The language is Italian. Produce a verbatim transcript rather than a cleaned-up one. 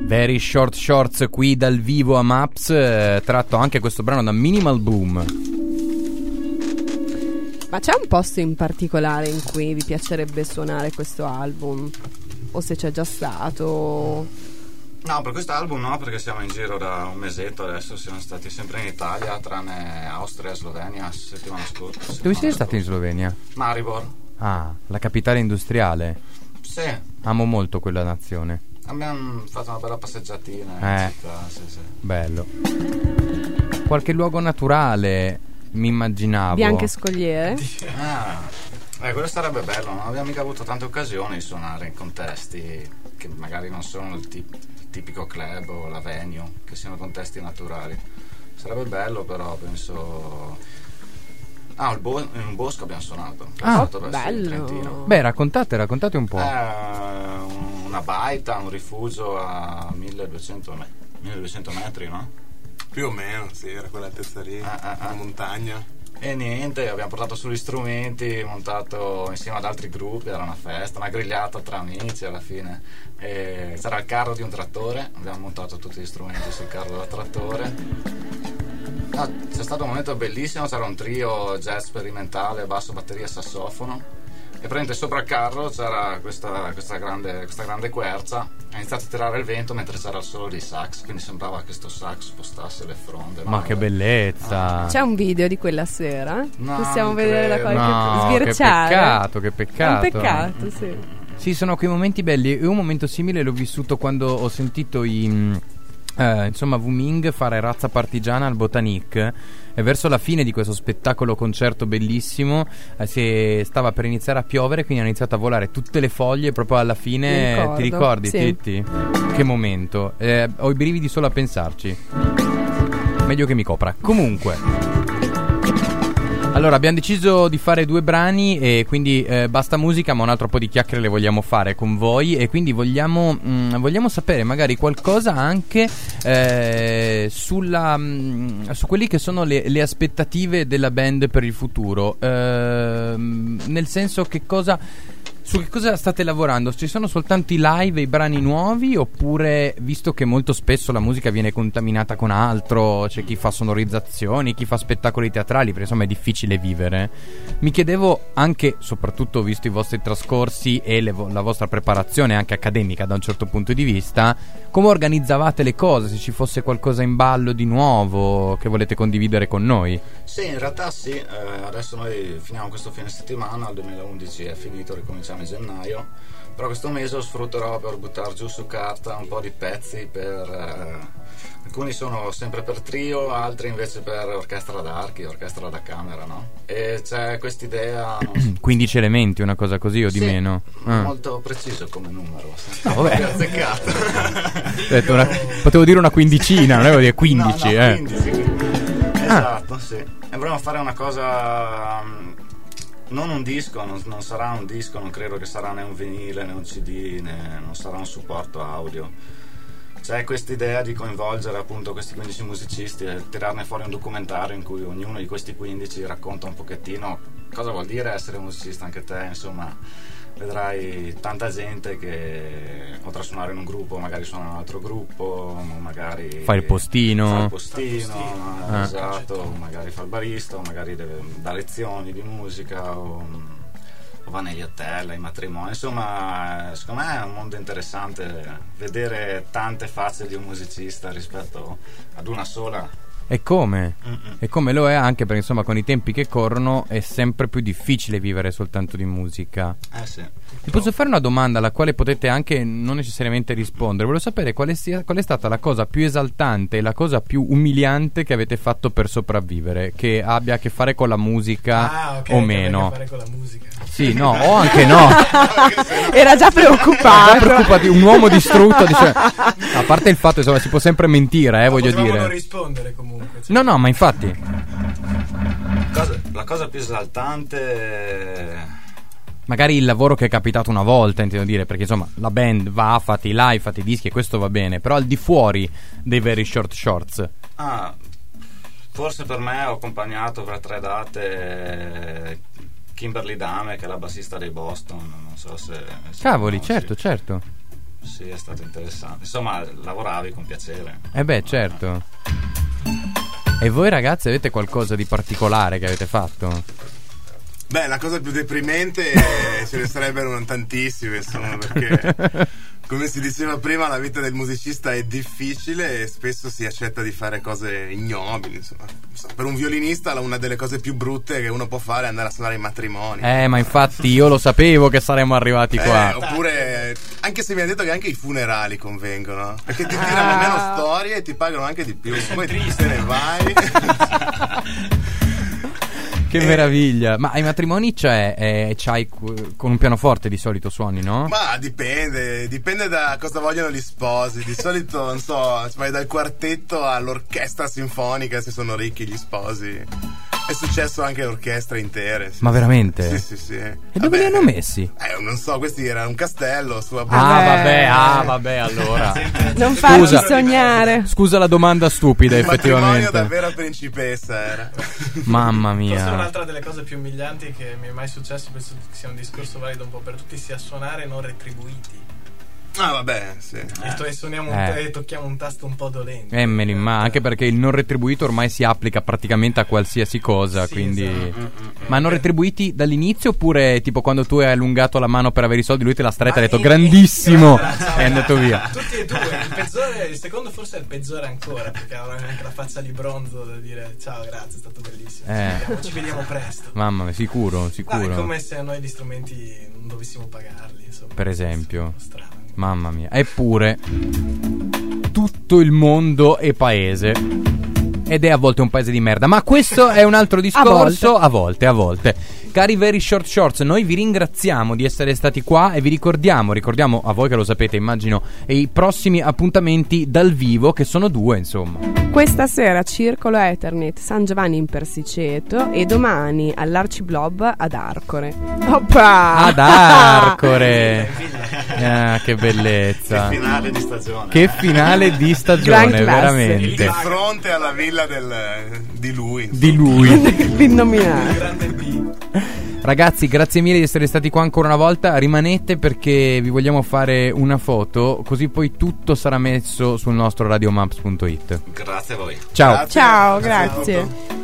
Very Short Shorts qui dal vivo a Maps, eh, tratto anche questo brano da Minimal Boom. Ma c'è un posto in particolare in cui vi piacerebbe suonare questo album? O se c'è già stato? No, per questo album no, perché siamo in giro da un mesetto adesso, siamo stati sempre in Italia, tranne Austria e Slovenia settimana scorsa. Settimana Dove siete scorsa. stati in Slovenia? Maribor. Ah, la capitale industriale. Sì. Amo molto quella nazione. Abbiamo fatto una bella passeggiatina in Eh. città, sì, sì. Bello. Qualche luogo naturale, mi immaginavo. Bianche scogliere? Ah, eh, quello sarebbe bello, non abbiamo mica avuto tante occasioni di suonare in contesti che magari non sono il tip- tipico club o la venue, che siano contesti naturali. Sarebbe bello, però penso... Ah, il bo- in un bosco abbiamo suonato. Ah, Stato verso il bello. Trentino. Beh, raccontate, raccontate un po'. Eh, una baita, un rifugio a milleduecento, me- milleduecento metri, no? Più o meno, sì, era quell'altezza lì, Ah, ah, ah. una montagna. E niente, abbiamo portato sugli strumenti, montato insieme ad altri gruppi, era una festa, una grigliata tra amici alla fine. E c'era il carro di un trattore, abbiamo montato tutti gli strumenti sul carro del trattore. No, c'è stato un momento bellissimo, c'era un trio jazz sperimentale, basso, batteria e sassofono. E praticamente sopra il carro c'era questa, questa, grande, questa grande quercia, ha iniziato a tirare il vento mentre c'era il solo di sax, quindi sembrava che sto sax spostasse le fronde. Ma che bellezza. C'è un video di quella sera? No, Possiamo non vedere da credo. qualche No, che sbirciare? peccato, che È un peccato. peccato, sì. Sì, sono quei momenti belli. E un momento simile l'ho vissuto quando ho sentito i mh, eh, insomma Wuming fare razza partigiana al Botanic. E verso la fine di questo spettacolo concerto bellissimo, eh, si stava per iniziare a piovere, quindi hanno iniziato a volare tutte le foglie proprio alla fine. Mi ricordo, Ti ricordi, sì. Titti? Che momento. Eh, ho i brividi solo a pensarci. Meglio che mi copra. Comunque, allora abbiamo deciso di fare due brani e quindi eh, basta musica, ma un altro po' di chiacchiere le vogliamo fare con voi, e quindi vogliamo, mh, vogliamo sapere magari qualcosa anche eh, sulla, mh, su quelli che sono le, le aspettative della band per il futuro, ehm, nel senso che cosa... Su che cosa state lavorando? Ci sono soltanto i live e i brani nuovi, oppure, visto che molto spesso la musica viene contaminata con altro, c'è chi fa sonorizzazioni, chi fa spettacoli teatrali, perché insomma è difficile vivere, mi chiedevo anche, soprattutto visto i vostri trascorsi e le vo- la vostra preparazione anche accademica da un certo punto di vista, come organizzavate le cose, se ci fosse qualcosa in ballo di nuovo che volete condividere con noi. Sì, in realtà sì, eh, adesso noi finiamo questo fine settimana, il duemilaundici è finito, ricominciamo in gennaio, però questo mese lo sfrutterò per buttare giù su carta un po' di pezzi per... Eh, alcuni sono sempre per trio, altri invece per orchestra d'archi, orchestra da camera, no? E c'è quest'idea... quindici elementi, una cosa così o di Sì, meno? Ah. molto preciso come numero. No, vabbè. Azzeccato. Ho detto una- potevo dire una quindicina, non avevo dire quindici, no, no, eh. quindici, quindici. Esatto, sì. E vorremmo fare una cosa, mm, non un disco, non, non sarà un disco, non credo che sarà né un vinile né un C D, né, non sarà un supporto audio. C'è questa idea di coinvolgere appunto questi quindici musicisti e tirarne fuori un documentario in cui ognuno di questi quindici racconta un pochettino cosa vuol dire essere musicista anche te, insomma. Vedrai tanta gente che potrà suonare in un gruppo, magari suona in un altro gruppo, magari Fa il postino. fa il postino, Ah. esatto, magari fa il barista, o magari deve, dà lezioni di musica, o, o va negli hotel, ai matrimoni. Insomma, secondo me è un mondo interessante vedere tante facce di un musicista rispetto ad una sola. E come? Mm-mm. E come lo è anche perché insomma con i tempi che corrono è sempre più difficile vivere soltanto di musica. Eh sì. Vi posso fare una domanda alla quale potete anche non necessariamente rispondere? Volevo sapere qual è, qual è stata la cosa più esaltante e la cosa più umiliante che avete fatto per sopravvivere, che abbia a che fare con la musica Ah, ok, o che meno. abbia a che fare con la musica. Sì, no, o anche no. Era già preoccupato. Preoccupati, un uomo distrutto dice, a parte il fatto insomma si può sempre mentire, eh, voglio Potevamo dire. non rispondere comunque. Cioè. No, no, ma infatti Cosa- la cosa più esaltante, magari il lavoro che è capitato una volta, intendo dire, perché insomma la band va, fate i live, fate i dischi e questo va bene, però al di fuori dei Very Short Shorts. ah, forse per me ho accompagnato per tre date Kimberly Dame, che è la bassista dei Boston, non so se, se Cavoli, conosci. certo, certo. Sì, è stato interessante. Insomma, lavoravi con piacere. Eh beh, certo. E voi ragazzi avete qualcosa di particolare che avete fatto? Beh, la cosa più deprimente eh, ce ne sarebbero tantissime, insomma, perché come si diceva prima la vita del musicista è difficile e spesso si accetta di fare cose ignobili, insomma. Per un violinista una delle cose più brutte che uno può fare è andare a suonare i matrimoni. Eh, ma infatti io lo sapevo che saremmo arrivati qua. Eh, oppure, anche se mi ha detto che anche i funerali convengono, perché ti tirano meno storie e ti pagano anche di più. Poi te ne vai. Che meraviglia. Ma ai matrimoni c'è eh, c'hai con un pianoforte di solito suoni, no? Ma dipende, dipende da cosa vogliono gli sposi. Di solito, non so, vai dal quartetto all'orchestra sinfonica se sono ricchi gli sposi. È successo anche orchestre intere. Sì. Ma veramente? Sì, sì, sì. E dove li hanno messi? Eh, non so, questi era un castello su Ah, vabbè, ah, vabbè, allora. Non farci Scusa. sognare. Scusa la domanda stupida, Il matrimonio effettivamente. da vera principessa era. Mamma Forse mia. un'altra delle cose più umilianti che mi è mai successo, penso che sia un discorso valido un po' per tutti, sia suonare non retribuiti. Ah, vabbè, sì. E to- e suoniamo un Eh. t- e tocchiamo un tasto un po' dolente. Eh, me ne immagino, anche perché il non retribuito ormai si applica praticamente a qualsiasi cosa, Sì, quindi... esatto. Ma non retribuiti dall'inizio oppure tipo quando tu hai allungato la mano per avere i soldi, lui te l'ha stretta e ha detto Ma- grandissimo Grazie. e è andato via. Tutti e due, il peggiore, il secondo forse è il peggiore ancora, perché aveva anche la faccia di bronzo da dire ciao, grazie, è stato bellissimo. Eh. Ci, vediamo, ci vediamo presto. Mamma mia, sicuro, No, è sicuro. come se noi gli strumenti non dovessimo pagarli, insomma. Per esempio. Strano. Mamma mia. Eppure tutto il mondo è paese. Ed è a volte un paese di merda. Ma questo è un altro discorso. A volte, a volte. Cari Very Short Shorts, noi vi ringraziamo di essere stati qua e vi ricordiamo, ricordiamo a voi che lo sapete, immagino, i prossimi appuntamenti dal vivo, che sono due, insomma. Questa sera Circolo Eternit San Giovanni in Persiceto e domani all'Arciblob ad Arcore. Oppa! Ad Arcore. Ah, che bellezza. Che finale di stagione. Che finale di stagione, Gran classe. veramente. Di fronte alla villa del, di lui. Di lui. L'innominato. Grande B. Ragazzi, grazie mille di essere stati qua ancora una volta. Rimanete perché vi vogliamo fare una foto, così poi tutto sarà messo sul nostro radiomaps punto it. Grazie a voi. Ciao. Grazie. Ciao, Grazie a grazie. tutto.